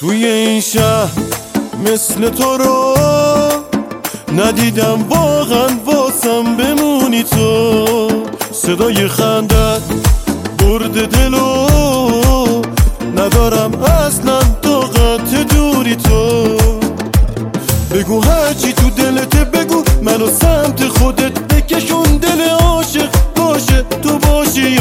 توی این شهر مثل تو رو ندیدم، واقعا واسم بمونی تو. صدای خندت برد دلو، ندارم اصلا طاقت دوری تو. بگو هرچی تو دلت بگو، منو سمت خودت بکشون، دل عاشق باشه تو باشی.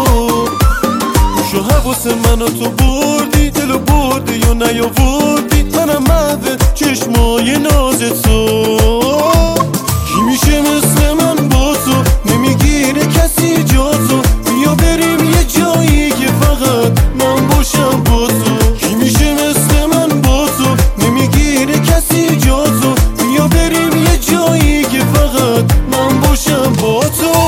شو حواس منو تو بردی، دلو بردی و نیاوردی، منم محو چشمای ناز تو. کی میشه مثل من با تو، نمیگیره کسی جا تو. بیا بریم یه جایی که فقط من باشم با تو. کی میشه مثل من با تو، نمیگیره کسی جا تو. بیا بریم یه جایی که فقط من باشم با تو.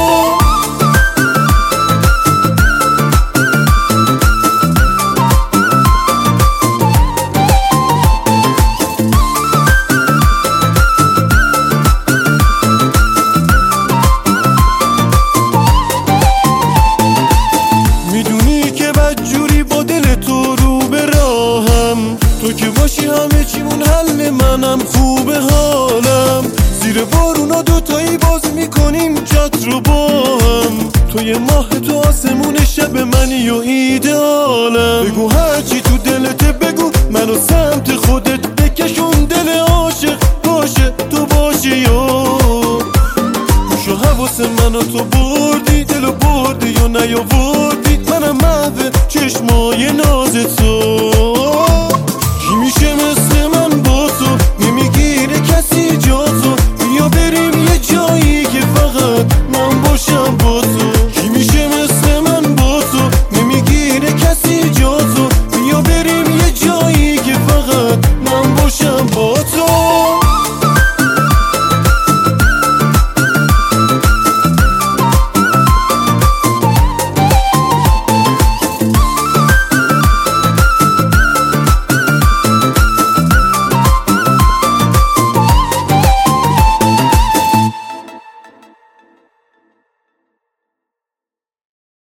تو که باشی همه چیمون حل، منم خوبه حالم. زیر بارونا دوتایی باز میکنیم چت رو با هم. تو یه ماه تو آسمون شب منی و ایدئالم. بگو هرچی تو دلت بگو، منو سمت خودت بکشون، دل عاشق باشه تو باشی. شو حواس منو تو بردی، دلو بردی و نیاوردی، منم محو چشمای ناز تو.